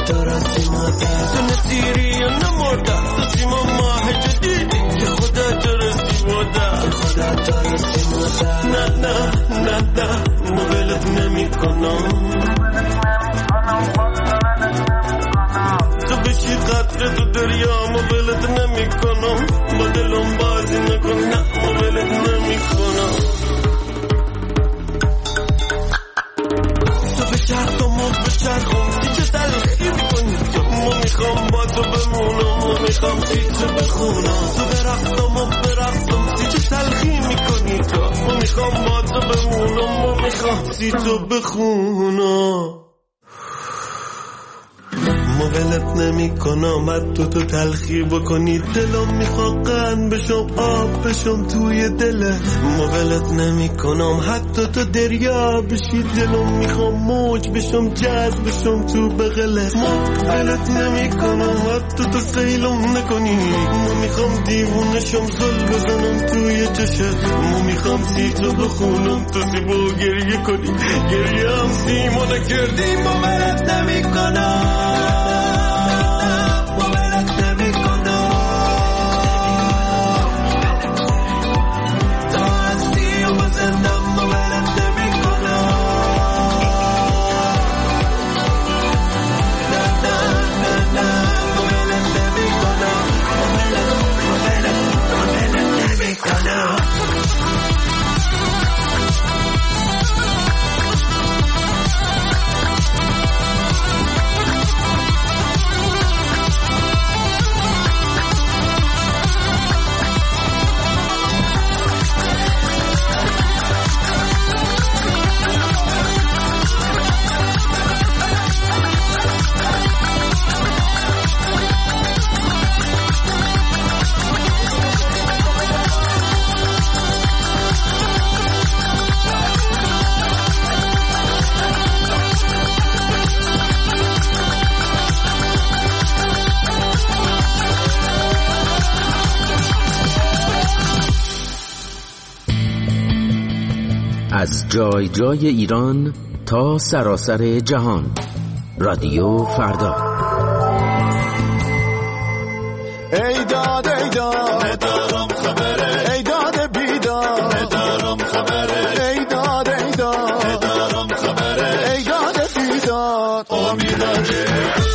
تو راستی مادر تو نسیری یا نمردم تو سیما ماه جدیدی که خدا تو راستی مادر که خدا تو راستی مادر نه نه نه نه مولت نمی کنم تو بشی قطره تو دریا مولت نمی کنم با دلم بازی نکن نه مولت نمی کنم تو بچرخم سی چه تلخی میکنی تو ما میخوام با تو بمونم ما میخوام سی تو بخونم تو برقصم سی چه تلخی میکنی تو ما میخوام با تو بمونم ما میخوام سی تو بخونم ولت نمی کنم حتی تو تلخی بکنی دلم میخواد قند بشم آب بشم توی دلت ولت نمی کنم حتی تو دریا بشی دلم میخوام موج بشم جذب بشم تو بغلت ولت نمی کنم حتی تو سیلم نکنی میخوام دیوونشم زل بزنم توی چشت میخوام سی تو بخونم تو سیبو گریه کنی گریه هم سیمو نکردی ولت نمی کنم از جای جای ایران تا سراسر جهان رادیو فردا. ای داد ندارم خبره ای داد بیدار ندارم خبره ای داد ندارم خبره ای داد بیدار امیداره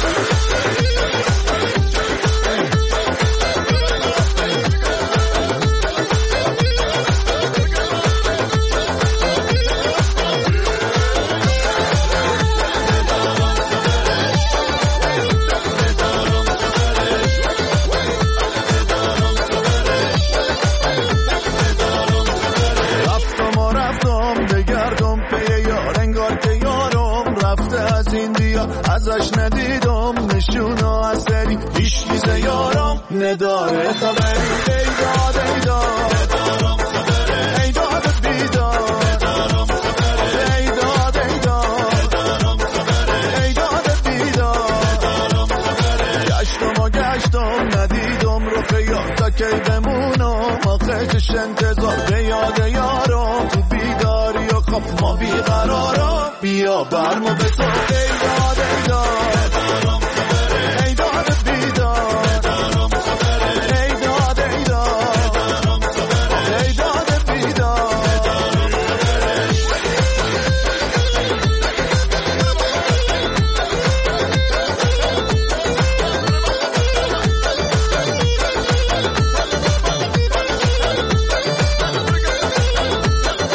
ازش ندیدم نشون و اثری هیچ چیز یارم نداره خبری ای داد ندارم خبری ای داد بیدار ندارم خبری ای داد ندارم خبری ای داد بیدار ندارم خبری گشتم ندیدم رو خیال تا کی بمونم آخه چش انتظار به یاد یارم تو بیداری و خب ما بیقرارم بیا برمو بسو ای داد ندارم خبری ای داد بیدار ندارم خبری ای داد ندارم خبری ای داد بیدار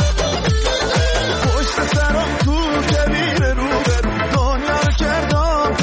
پشت سرم تو کبیر رو برو دنیا رو کردم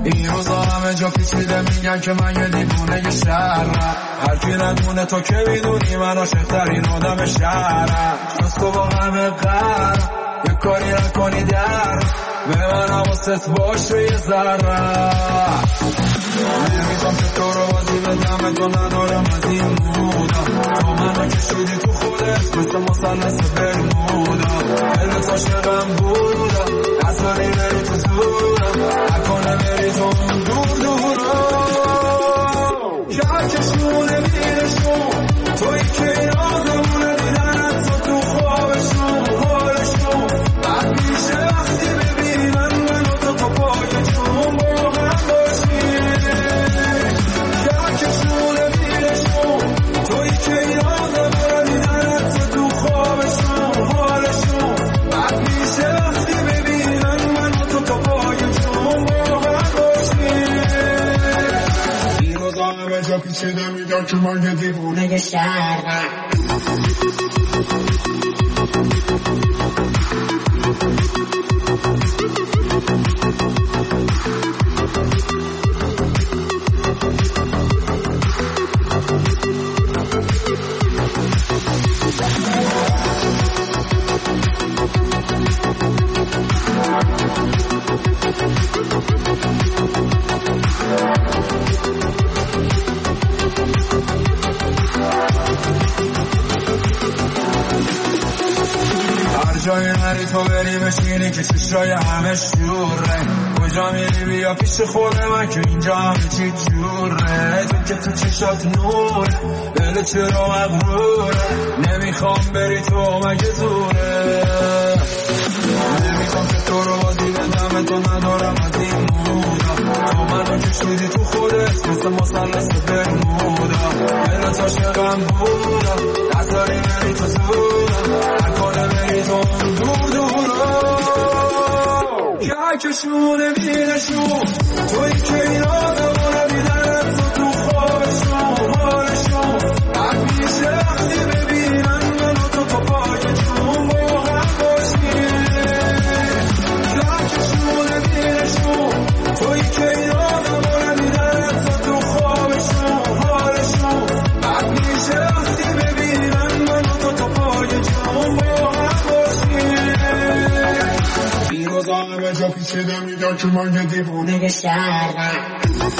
این روزا همه جا پیچیده میگن که من یه دیوونه شهرم، هر کی ندونه تو که میدونی من عاشق‌ترین آدم شهرم. جز تو با همه قرم یه کاری نکنی در به من حواست باشه یه ذره. نمیخوام که تو رو بازی بدم، تو ندارم از این مودا، تو منو کشیدی تو خودت مثل مثلث برمودا. دلت عاشقم بودا، اصلا نمیری تو زورم، نکنه بری تو اون دور دورا. کهکشونه میرشون توی که یادمونه دیدنت تو خوابشون حالشون بعد میشه وقتی ببینی من و تو پای جون با هم باشیم. کهکشونه میرشون توی که یادمونه دیدنت تو خوابشون حالشون بعد میشه وقتی ببینی من و تو پای جون با هم باشیم. این روزا همه جا پیچیده میگن که من یه دیوونه شهرم. جای نری تو بری بشینی که چشای همه شوره، کجا میری بیا پیش خود من که اینجا همه چی جوره. تو که تو چشات نوره دل چرا مغروره، نمیخوام بری تو مگه زوره. نمیخوام که تو رو بازی بدم، تو ندارم از این مودا، تو منو کشیدی تو خودت مثل مثلث برمودا. دلت عاشقم بودا، نداری بری تو زورم، نکنه بری تو اون دور دورا. کهکشونه میرشون توی که این آدمونه میدنت تو خوابشون حالشون بعد میشه وقتی ببینن من و تو پای جون با هم باشیم. کهکشونه میرشون توی که این آدمونه میدنت تو خوابشون حالشون بعد میشه وقتی ببینن من و تو پای جون با هم باشیم. این روزا همه جا پیچیده میگن که من یه دیوونه شهرم.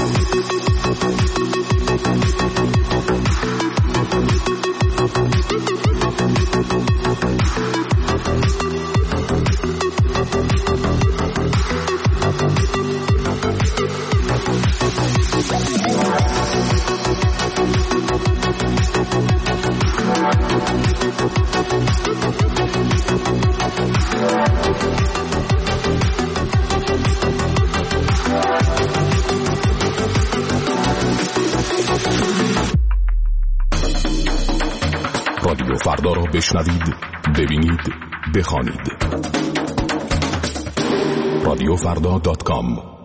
رادیو فردا را بشنوید، ببینید، بخوانید. radiofrda.com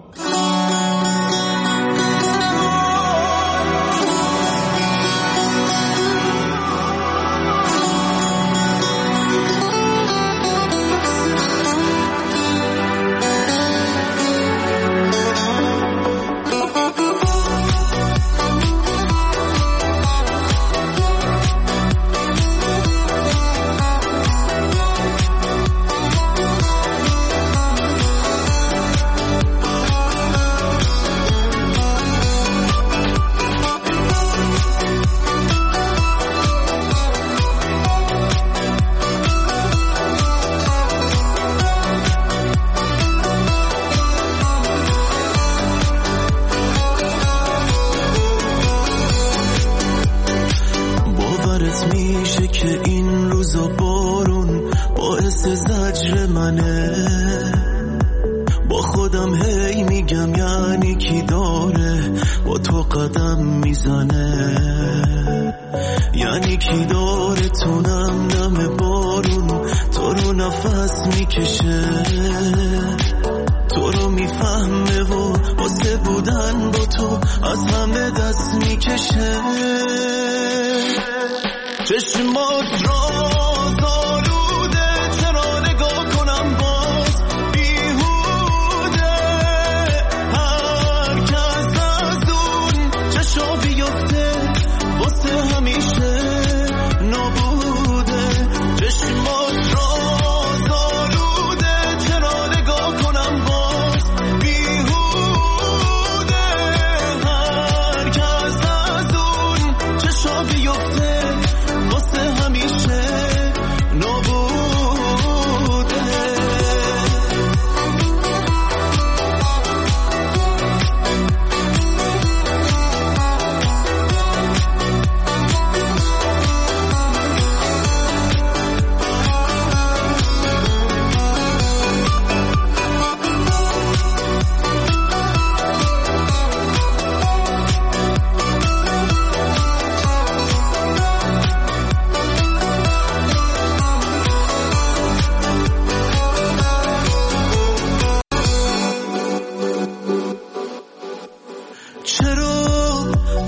چرا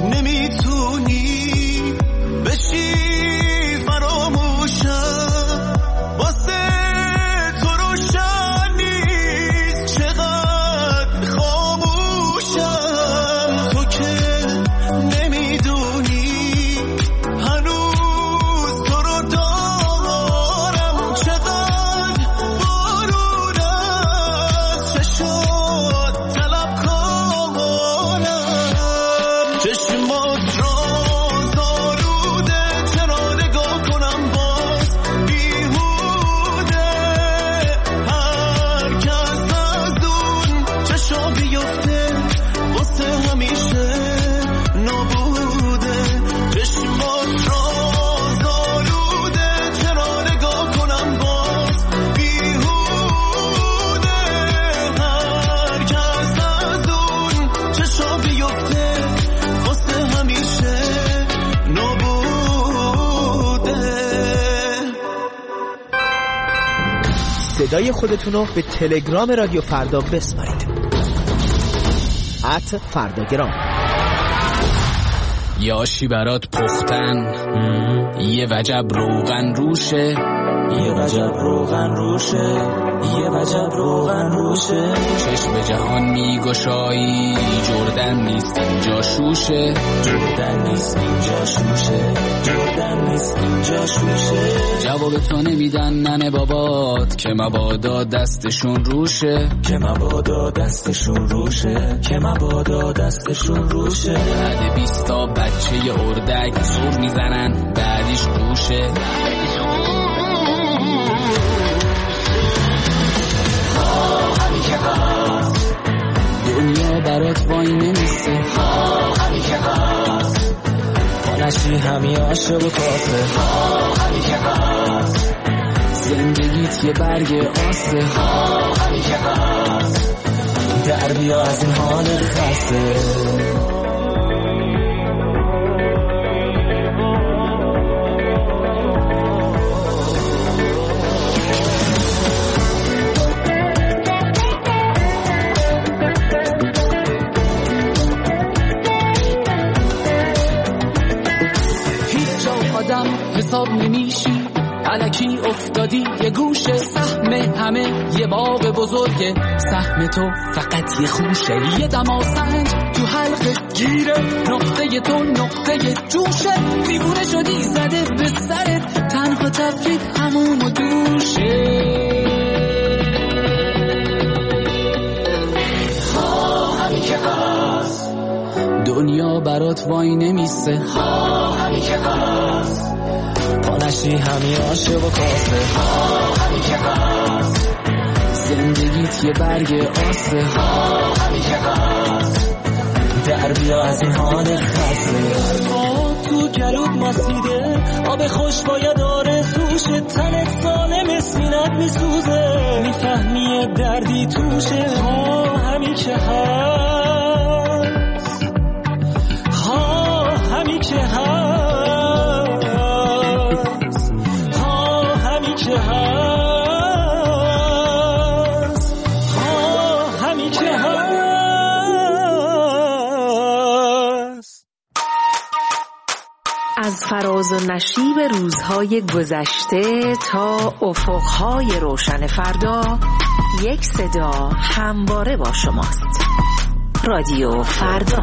نمیتونی بشی فراموشم واسه تو روشن نیست چقدر خاموشم تو که نمیدونی هنوز تو رو دارم چقدر بارون از چشات طلب کنم چشمات را زالوده چرا نگاه کنم باز بیهوده هر کس از اون چشا بیفته واسه همیشه نابوده چشمات را زالوده چرا نگاه کنم باز بیهوده هر کس از اون چشا بیفته واسه همیشه نابوده صدای خودتون رو به تلگرام رادیو فردا بسپارید @فرداگرام. یاشی برات پختن یه وجب روغن روشه یه وجب روغن روشه یه وجب روغن روشه چشم جهان میگشایی جردن نیست اینجا شوشه جردن نیست اینجا شوشه جردن نیست اینجا شوشه جواب تو نمیدن ننه بابات که مبادا دستشون روشه که مبادا دستشون روشه که مبادا دستشون روشه بعد 20 تا بچه اردک سر میزنن بعدیش گوشه دنیا برات وای نمیسته همین که هست پانشی همی عاشق و کاسه همین که هست زندگیت یه برگ آسه همین که هست در بیا از این حال خسته حساب نمیشی الکی افتادی یه گوشه سهم همه یه باغ بزرگه سهم تو فقط یه خوشه یه دماسنج تو حلقه گیره نقطه تو نقطه جوشه دیوونه شدی زده به سرت تنها تفرید همون و دوشه همین که هست دنیا برات وای نمیسته همین که هست پانشی همی عاشق و کاسه همین که هست زندگیت یه برگ آسه همین که هست در بیا از این حال خسته تو گلوت ماسیده آب خوش باید آرزوشه تنت سالم اسمینت میسوزه میفهمی دردی توشه همین که هست همین که هست که هست همین که هست از فراز و نشیب روزهای گذشته تا افقهای روشن فردا یک صدا همواره با شماست. رادیو فردا.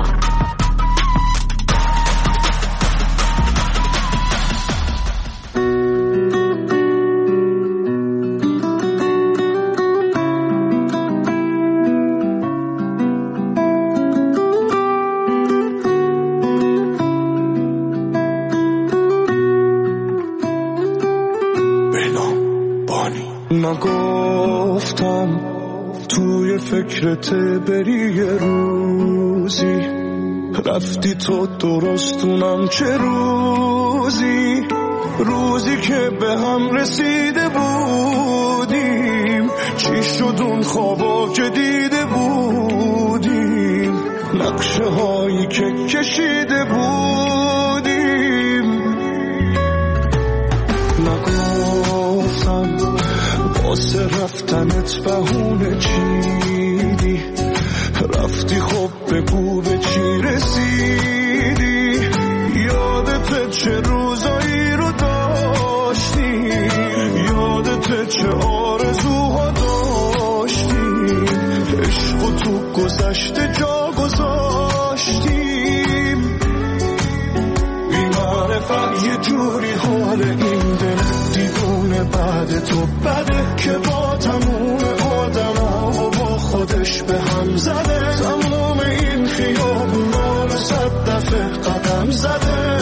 نگفتم توی فکرت بری یه روزی رفتی تو درستونم چه روزی که به هم رسیده بودیم چی شد اون خوابا که دیده بودیم نقشه هایی که کشیده بودیم نگفتم واسه رفتنت بهونه چیدی رفتی خب بگو به چی رسیدی، یادت چه روزایی رو داشتی، یادت چه آرزوها داشتی، عشقو تو گذشته جا گذاشتیم. بی‌معرفت یه جوری حال این دل دیوونه بعد تو بده که با تموم آدما و با خودش به هم زده، تموم این خیابونا رو 100 دفعه قدم زده.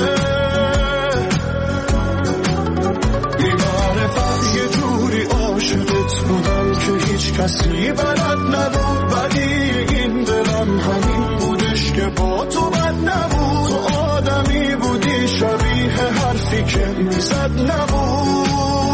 بی‌معرفت یه جوری عاشقت بودم که هیچ کسی بلد نبود، ولی این دلم همین بودش که با تو بد نبود. تو آدمی بودی شبیه حرفی که میزد نبود.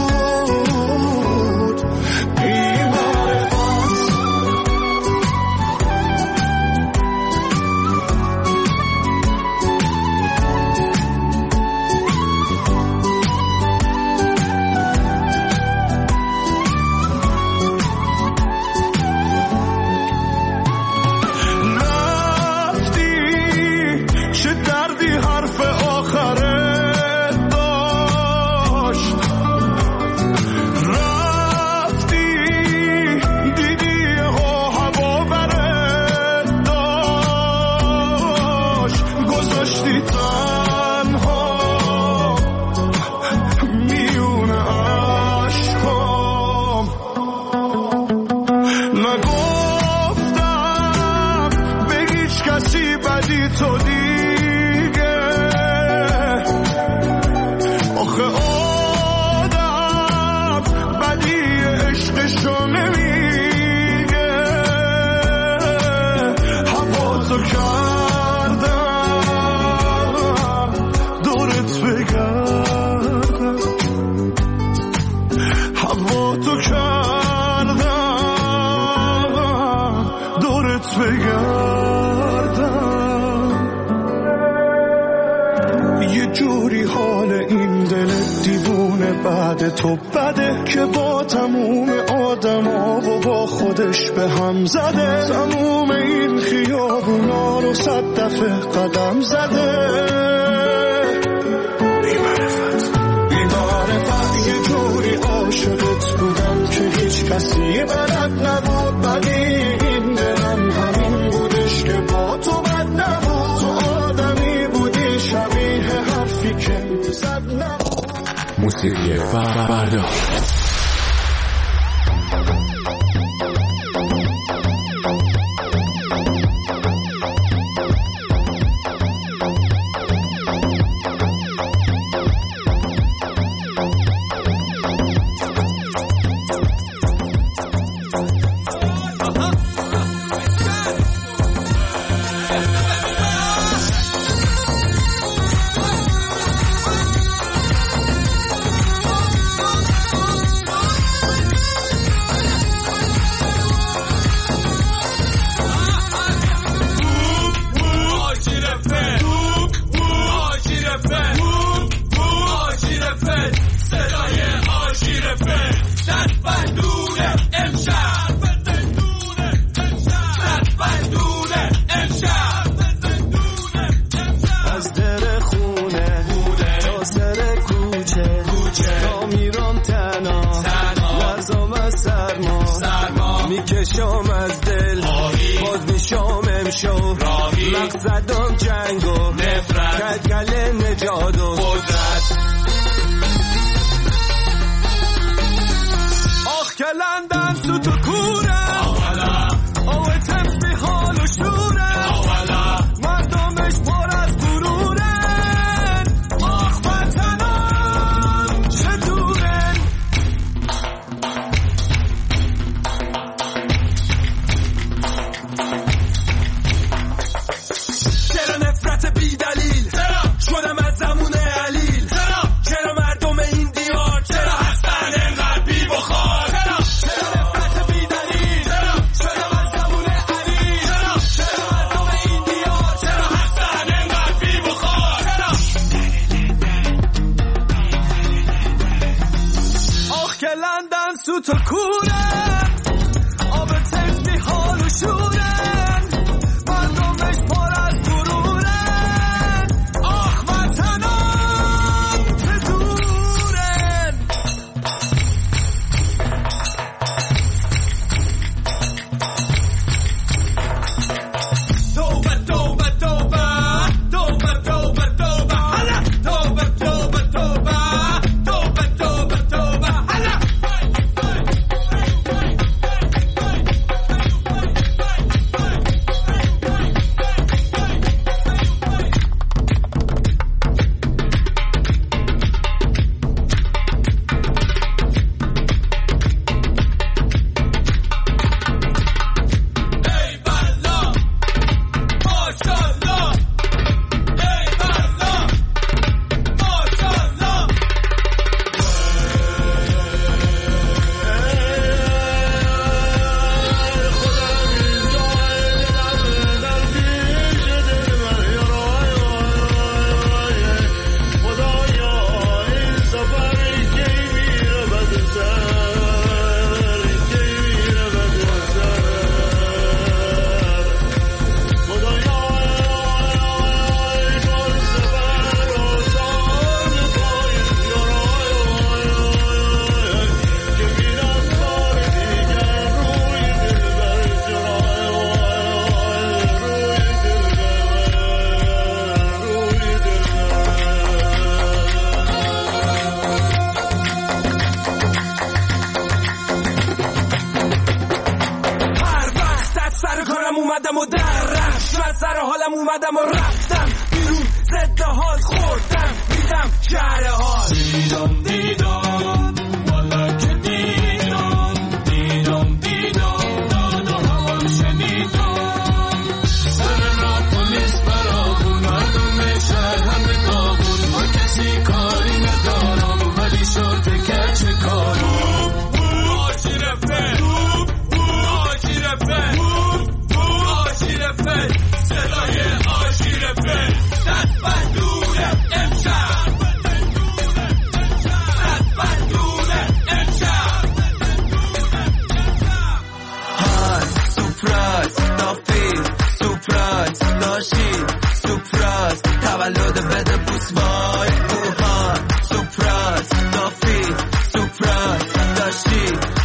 بعد تو بده که با تموم آدما و با خودش به هم زده، تموم این خیابونا رو 100 دفعه قدم زده. بی‌معرفت یه جوری عاشقت بودم که هیچ کسی بلد نبود، ولی این دلم همین بودش که با تو بد نبود. تو آدمی بودی شبیه حرفی که میزد نبود. موسیقی فردا. میکشم از دل باز میشم امشو لغ زدم جنگ و نفرت کلکل نجات و قدرت آخ کلندن سو تو کوره آوه تنفی حال و شوره مردمش پر از غرورن آخ وطنم چطورن چرا نفرت بی دلیل شدم از زمون علیل چرا مردم این دیار چرا هستن انقدر بی بخار چرا نفرت بی حالم اومدم و رفتم بیرون ضد حال خوردم دیدم شهر حال دیدم دیدم والا که دیدم دیدم دیدم دادا هم شنیدم سر را پلیس برابون مردم شهر همه داغون ما کسی کاری ندارم ولی شرطه که چه کارم صدای آشیر فن دست بندونه امشب دست بندونه امشب های سپرایز دافی سپرایز داشی سپرایز تولد بده بوس وای اوهان سپرایز دافی سپرایز داشی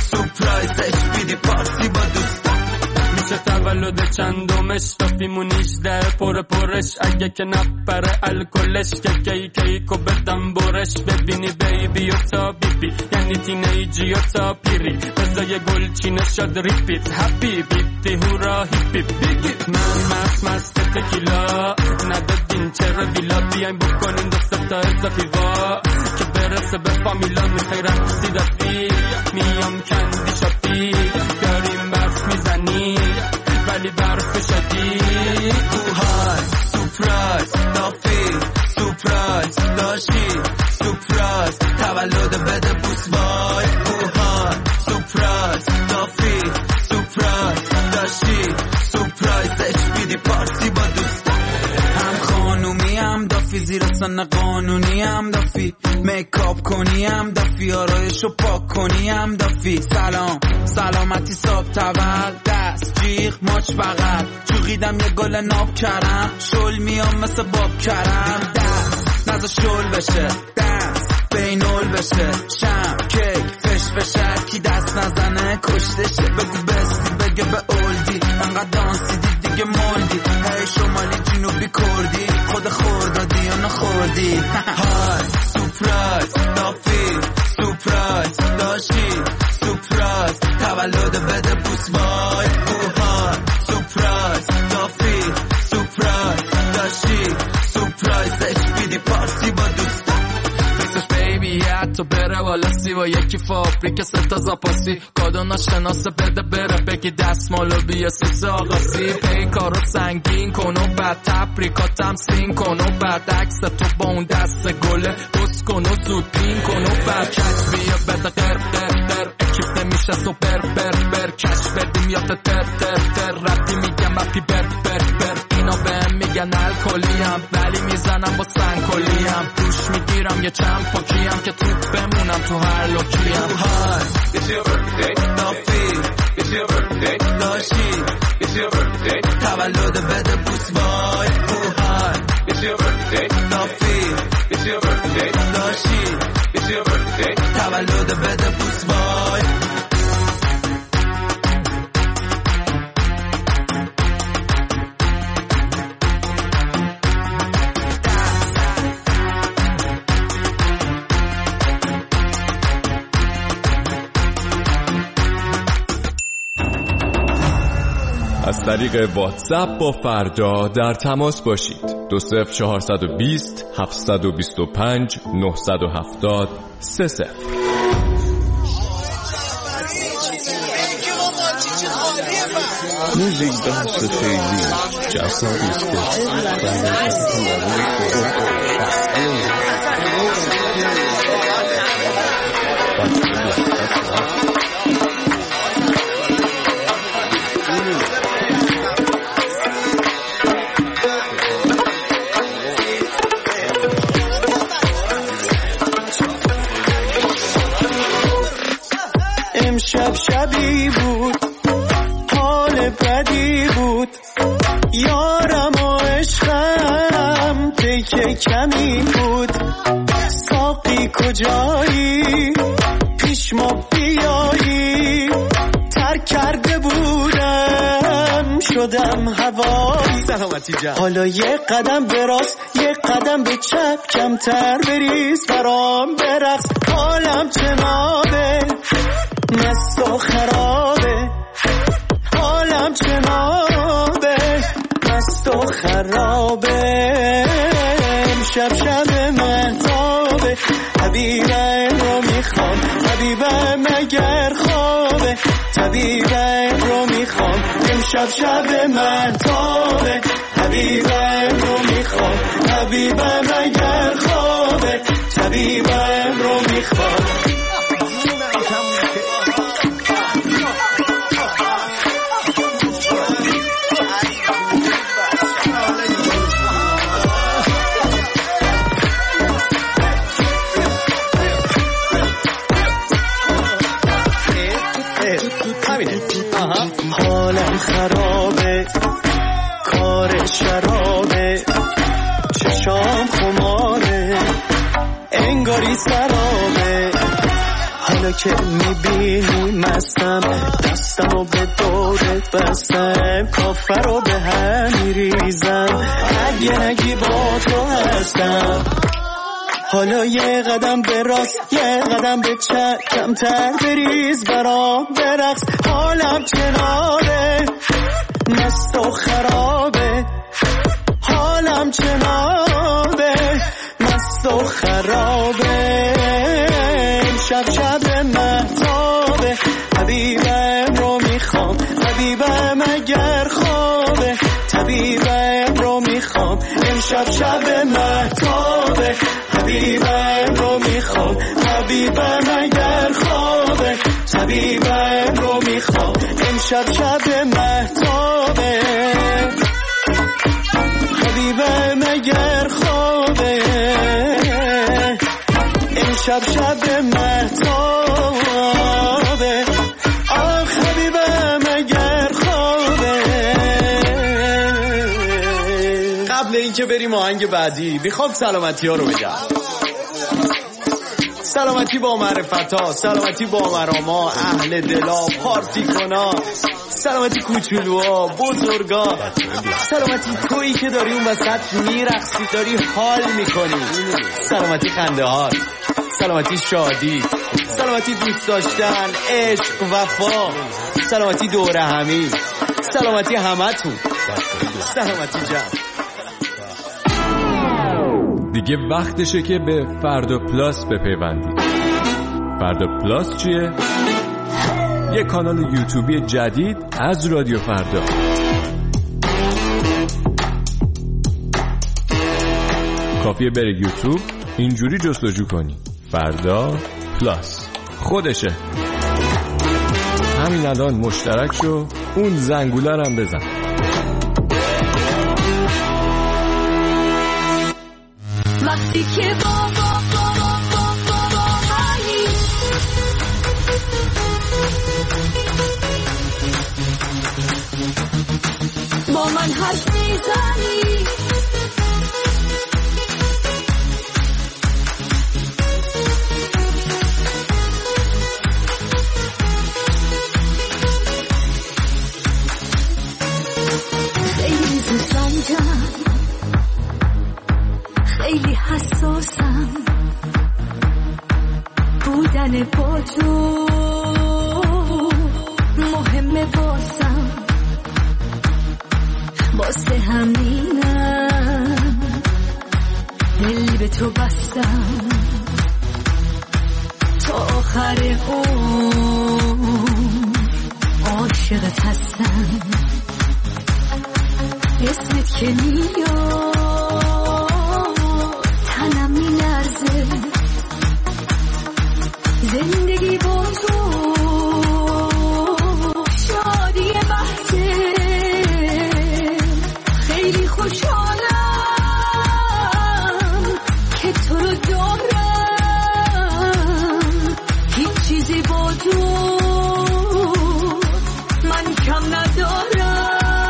سپرایزش بیدی پارتی با دوستا میشه تولد چندمش دافیمون 18 پرش اگه که نپره الکلش که کیکو بدم برش ببینی بیبی و تا بیبی یعنی تینیجی و تا پیری بزای گلچینه شد ریپیت هپی بیتی هورا هیپی بیگی من مست تکیلا ندادین چرا ویلا بیایم بکنین دست تا اضافی وا که برسه به فامیلا میخوای رقصی دافی میام کندی شاپی داریم برف میزنی ولی برف شدی اوهای سپرایز دافی سپرایز داشی سپرایز تولد بده بوس وای اوهای سپرایز دافی سپرایز داشی سپرایزش بیدی پارتی با دوستا هم خانومی هم دافی زیر سن قانونی هم دافی میکاپ کنی هم دافی آرایشو پاک کنی هم دافی سلام سلامتی صاحب تول دست جیغ ماچ بغل جوغیدم یه گل ناب کرم شل میام مثل باب کرم دست نزا شل بشه دست بینول بشه شم کیک فش بشه کی دست نزنه کشتشه بگو بستی بگه به اولدی انقدر دانسیدی دیگه مولدی هی شمالی جنوبی کردی خود خوردادی یا نخوردی های سپرایز دافی سپرایز داشی سپرایز تولد بده بوس وای اوهای سپرایز دافی سپرایز داشی سپرایزش بیدی پارتی با دوستا میسش بیبی حتی بره والا سیوا یکی فابریک ستا زاپاسی کادو ناشناسه بده بره بگی دستمالو بیا سیس آقاسی پیکارو سنگین کن و بعد تبریکاتم سین کن و بعد عکس تو با اون دست گله بس کن و زود پین کن و بعد کچ بیا بده قر قر قر اکیپ نمیشه سوپر بر کش بدیم یا تر ربی میگم اپی بر اینا بهم میگن الکلیم ولی میزنم با سنگکلیم دوش میگیرم یه چند پاکیم که توپ بمونم تو هر لوکیم های It's your birthday دافی It's your birthday داشی It's your birthday تولد بده بوس وای اوهای It's your birthday دافی It's your birthday داشی It's your birthday تولد بده بوس وای از طریق واتساپ با فردا در تماس باشید 20420 725 970 30 موزیک بحث خیلی جسادی است امشب شبی بود حال بدی بود یارم و عشقم تیکه کمی بود ساقی کجایی پیش ما بیایی ترک کرده بودم شدم هوایی سلامتی جان حالا یه قدم به راست یه قدم به چپ کمتر بریز برام برقص حالم چنابه مست و خرابه حالم چنابه مست و و خرابه امشب شب مهتابه طبیبم رو میخوام طبیبم مگر خوابه طبیبم رو میخوام امشب شب مهتابه طبیبم رو میخوام طبیبم مگر خوابه طبیبم رو میخوام حالم خرابه کار شرابه چشام خماره انگاری سرابه حالا که میبینی مستم دستم و به دورت بستم کافر رو به هم میریزم اگه نگی با تو هستم حالا یه قدم به راست یه قدم به چپ کمتر بریز برام برقص حالم چنابه مست و خرابه حالم چنابه مست و خرابه شب شب مهتابه طبیبم رو میخوام طبیبم اگر خوابه طبیبم رو میخوام امشب شب مهتابه طبیبم رو میخوام طبیبم اگر خوابه طبیبم رو میخوام امشب شب مهتابه طبیبم اگر خوابه امشب شب مهتابه آخ طبیبم اگر خوابه. قبل اینکه بریم آهنگ بعدی میخوام سلامتی ها رو بگم. سلامتی با معرفتا، سلامتی با مراما، اهل دلا، پارتی کنا، سلامتی کوچولوها، بزرگا، سلامتی تویی که داری اون وسط میرقصی داری حال میکنی، سلامتی خنده ها، سلامتی شادی، سلامتی دوست داشتن، عشق، وفا، سلامتی دوره همی، سلامتی همتون، سلامتی جمع. دیگه وقتشه که به فردا پلاس بپیوندید. فردا پلاس چیه؟ یه کانال یوتیوبی جدید از رادیو فردا. کافیه بره یوتیوب اینجوری جستجو کنی فردا پلاس، خودشه. همین الان مشترک شو، اون زنگوله هم بزن. وقتی که با من حرف میزنی، خیلی زنجم، خیلی حساسم، بودن با تو مهمه واسم، واسه همینم دل به تو بستم، تا آخر عمر عاشقت هستم. اسمت که میاد تنم میلرزه، زندگی با تو شادی بحثه، خیلی خوشحالم که تو رو دارم، هیچ چیزی با تو من کم ندارم.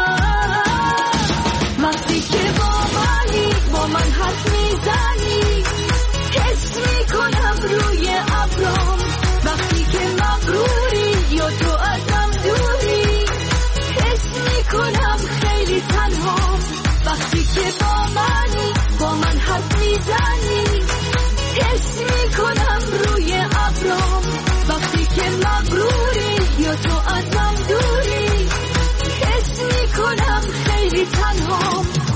وقتی که با من حرف میزنی، حس میکنم روی ابرام، وقتی که مغروری یا تو ازم دوری، حس میکنم خیلی تنها. وقتی که با من حرف میزنی، حس میکنم روی ابرام، وقتی که مغروری یا تو ازم دوری، حس میکنم خیلی تنها.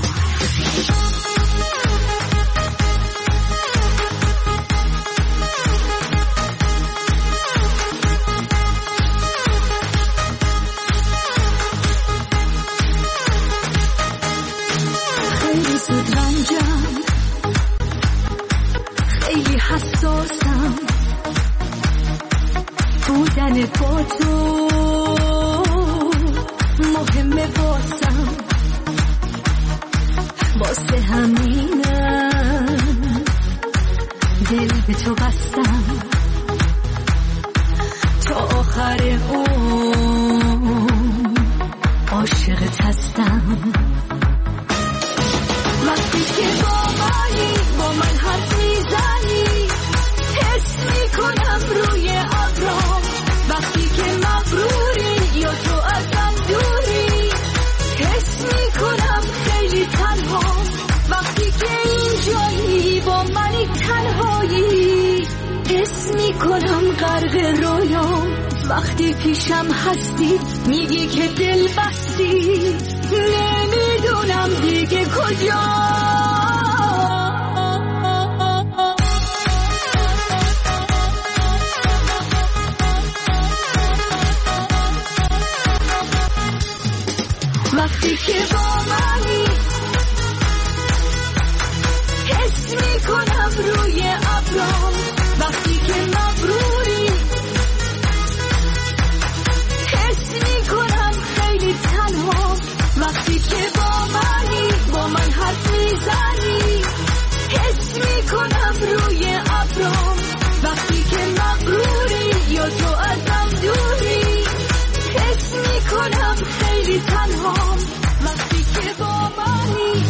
خیلی زود رنجم، خیلی حساسم، بودن با تو مهمه واسم، واسه همینم دل به تو بستم، تا آخر عاشقت هستم. وقتی که با من حرف میزنی حس میکنم روی ابرام، وقتی که مغروری یا تو ازم دوری حس میکنم خیلی تنها، وقتی که اینجایی با منی تنهایی حس میکنم غرق رویام، وقتی پیشم هستی میگی که دل بستی، نمیدونم دیگه کجا. وقتی که با منی حس میکنم روی ابرام، وقتی که مغروری حس میکنم خیلی تنها، وقتی که با من حرف میزنی حس میکنم روی ابرام، وقتی که مغروری یا تو ازم دوری حس میکنم خیلی تنها، وقتی که با منی.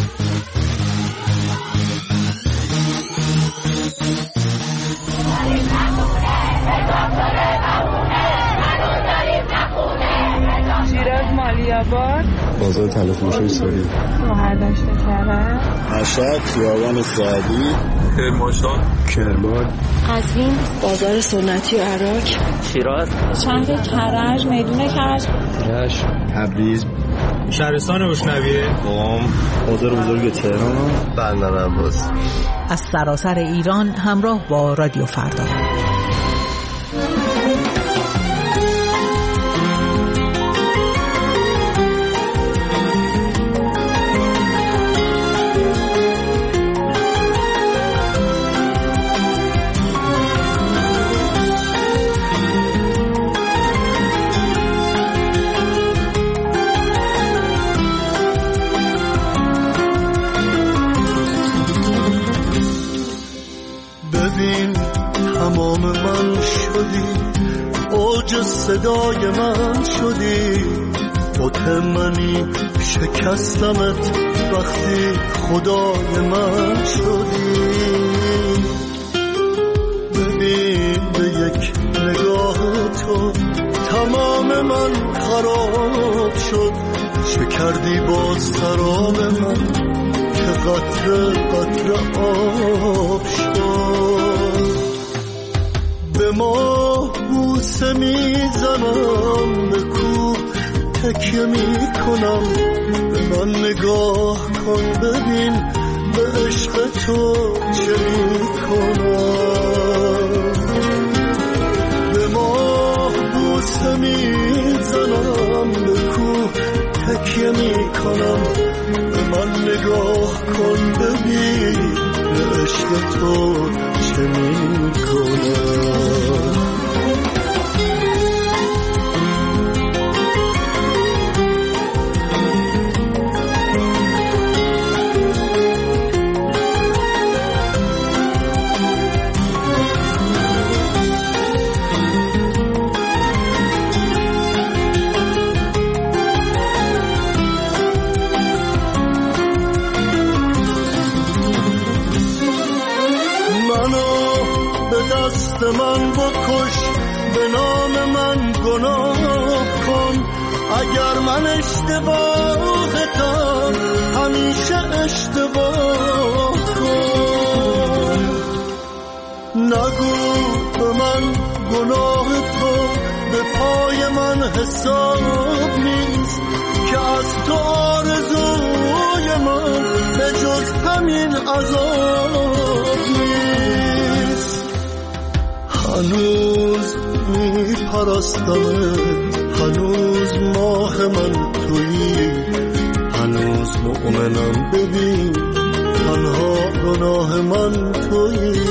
شیراز مالیاباد، بازار تلفروشی سوری، مهردشت کرج، مشهد خیابان سعدی، کرمانشاه، کرمان، قزوین، بازار سنتی و عراق، شیراز، شهر کرج، میدون کرج، رشت، تبریز، شهرستان روشنویه، قم، بازار بزرگ تهران، بندر عباس. از سراسر ایران همراه با رادیو فردا. صدای من شدی، منی شکستمت وقتی خدای من شدی. ببین به یک نگاه تو تمام من خراب شد، چه کردی با سراب من که قطره قطره آب شد. به ما بوسه میزنم، به کوه تکیه میکنم، به من نگاه کن ببین به عشق تو چه میکنم. به ما بوسه میزنم، به کوه تکیه میکنم، به من نگاه کن ببین به عشق تو چه میکنم. من بکش، به نام من گناه کن، اگر من اشتباهتم همیشه اشتباه کن. نگو به من گناه تو به پای من حساب نیست، که از تو آرزوی من به جز همین عذاب نیست. هنوز میپرستم، هنوز ماه من تویی، هنوز مؤمنم، ببین تنها گناه من تویی.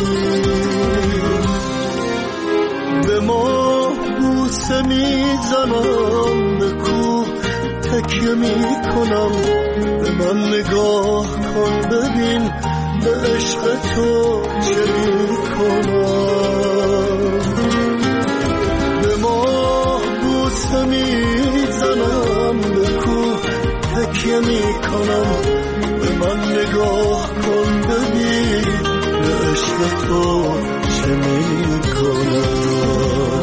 به ما بوسه میزنم، به کوه تکیه میکنم، به من نگاه کن ببین به عشق تو چه میکنم. به ما بوسه میزنم، به کوه تکیه میکنم، به من نگاه کن ببین به عشق تو چه میکنم.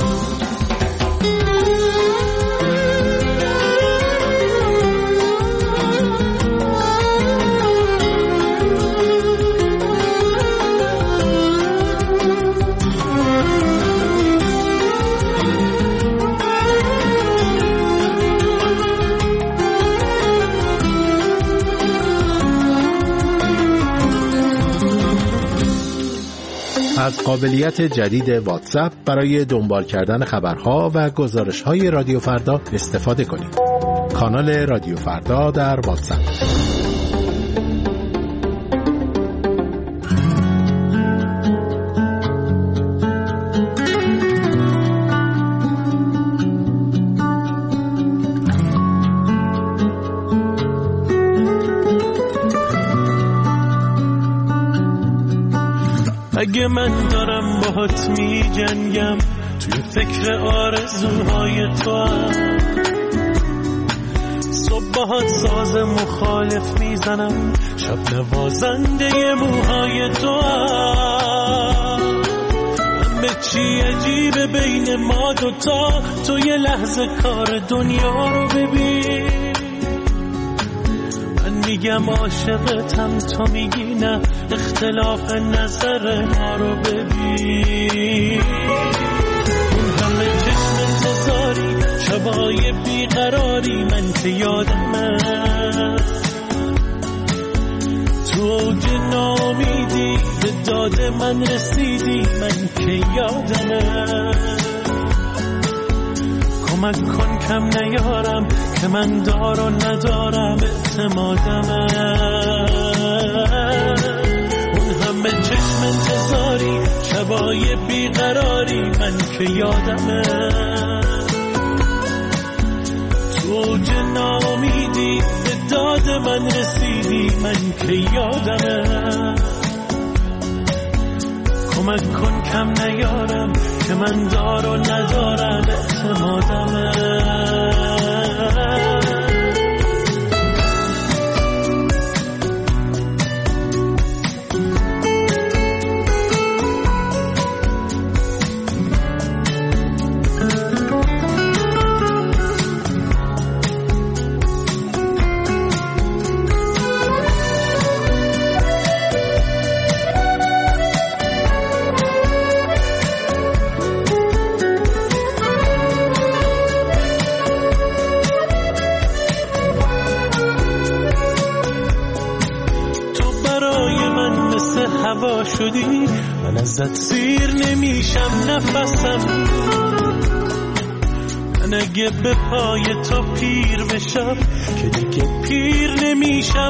از قابلیت جدید واتساپ برای دنبال کردن خبرها و گزارش‌های رادیو فردا استفاده کنید. کانال رادیو فردا در واتساپ. اگه من دارم باهات می جنگم، توی فکر آرزوهای تو هم، صبح باهات ساز مخالف میزنم، شب نوازنده موهای تو هم. همه چی عجیبه بین ما دوتا، تو یه لحظه کار دنیا رو ببین. میگم عاشقتم، تو میگی نه، اختلاف نظر ما رو ببین. اون همه چشم انتظاری، شبای بیقراری، من که یادمه تو اوج ناامیدی به داد من رسیدی، من که یادمه. کمک کن کم نیارم که من دار و ندارم اعتمادمه. اون همه چشم انتظاری، شبای بیقراری، من که یادمه تو اوج ناامیدی به داد من رسیدی، من که یادمه. کمک کن کم نیارم که من دار و ندارم اعتمادمه. هوا شدی، من ازت سیر نمیشم نفسم. من اگه به پای تو پیر بشم که دیگه پیر نمیشم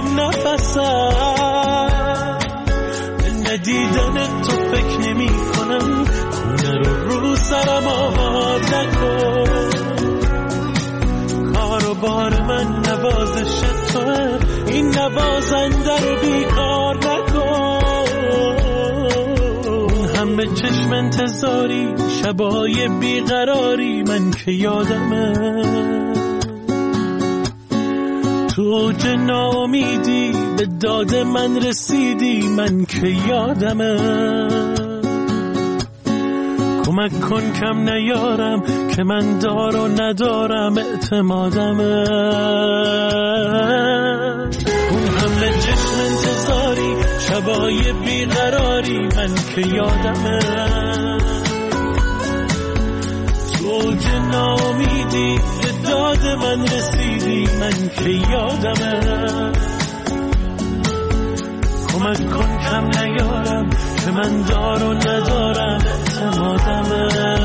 نفسم. من ندیدن تو فکر نمی کنم، خونه رو سرم آب نکن. کار و بار من نوازش توه، این نوازنده رو بیکار نکن. همه چشم انتظاری، شبای بیقراری، من که یادمه تو اوج ناامیدی به داد من رسیدی، من که یادمه. کمک کن کم نیارم که من دار و ندارم اعتمادمه. اون حمله چشم انتظاری، شبای بیقراری، من که یادمه تو اوج ناامیدی به داد من رسیدی، من که یادمه. کمک کن کم نیارم که من دار و ندارم اعتمادمه.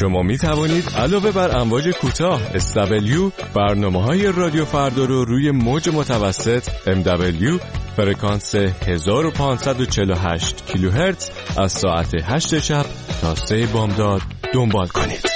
شما می توانید علاوه بر امواج کوتاه SW برنامه‌های رادیو فردا رو روی موج متوسط MW فرکانس 1548 کیلوهرتز از ساعت 8 شب تا 3 بامداد دنبال کنید.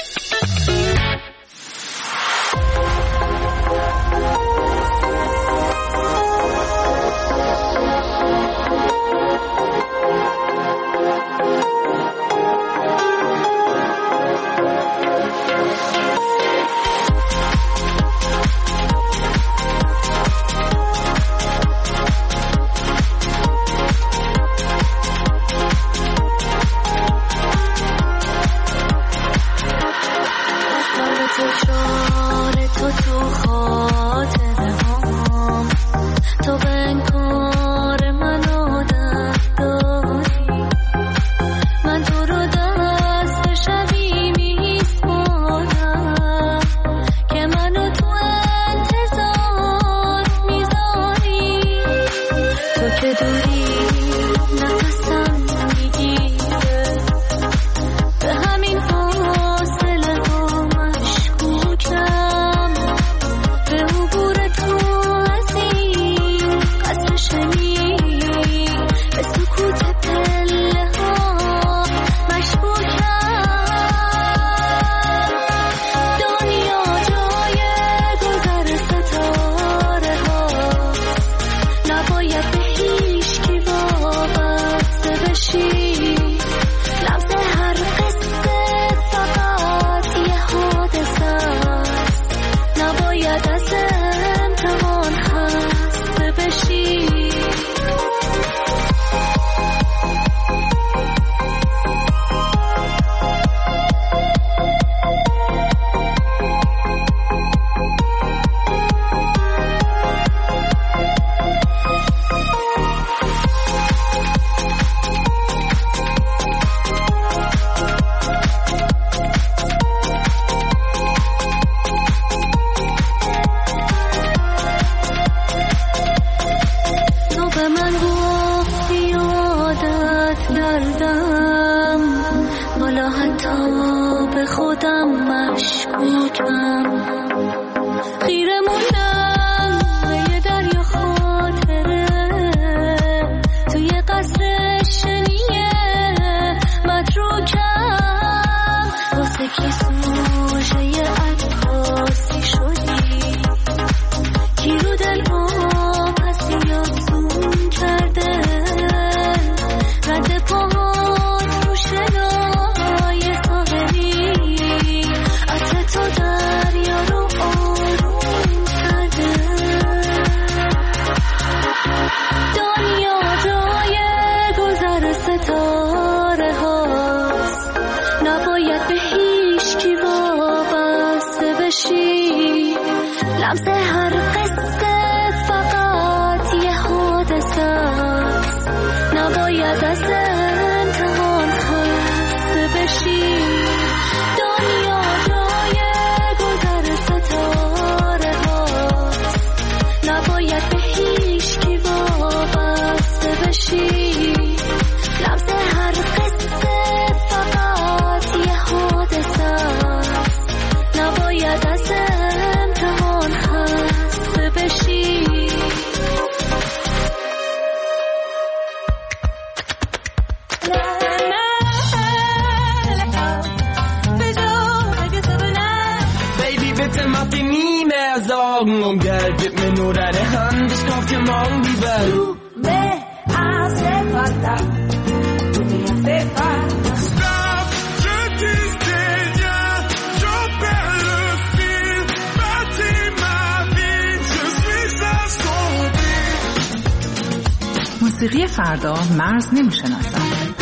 موسیقی فردا مرز نمی‌شناسد.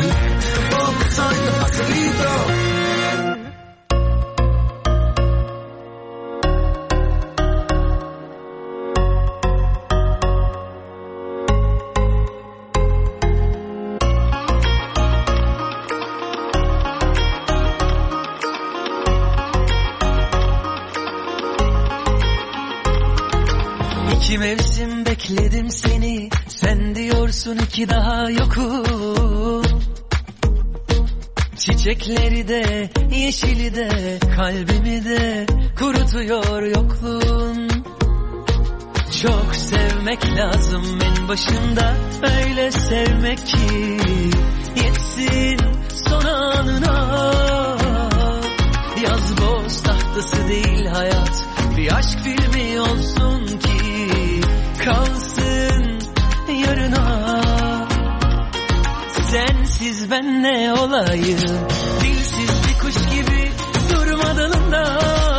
İki mevsim bekledim seni, sen diyorsun ki daha yokum. Çiçekleri de yeşili de kalbimi de kurutuyor yokluğun. Çok sevmek lazım en başında, öyle sevmek ki yetsin son anına. Yaz boz tahtası değil hayat, bir aşk filmi olsun ki kalsın yarına. Sensiz ben ne olayım, dilsiz bir kuş gibi durma dalında.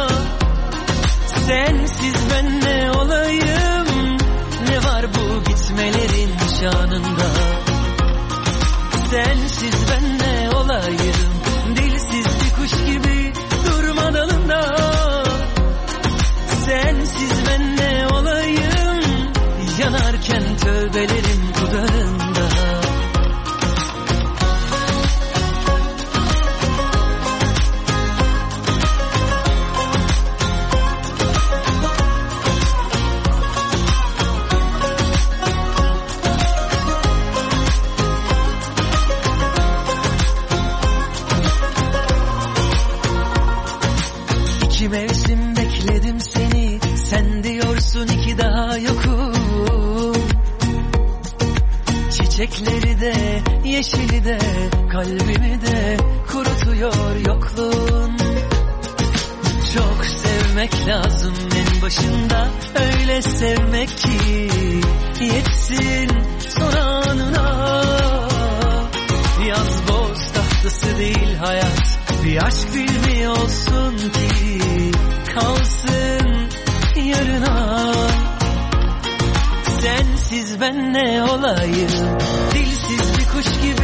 Sensiz ben ne olayım, ne var bu gitmelerin şanında. Sensiz ben ne olayım, dilsiz bir kuş gibi durma dalında. Sensiz ben ne olayım, yanarken tövbelerim dudağında. İki mevsim bekledim seni, sen diyorsun iki daha yokum. Çiçekleri de yeşili de kalbimi de kurutuyor yokluğun. Çok sevmek lazım en başında, öyle sevmek ki yetsin son anına. Yaz boz tahtası değil hayat, bir aşk filmi olsun ki kalsın yarına. Sensiz ben ne olayım, dilsiz bir kuş gibi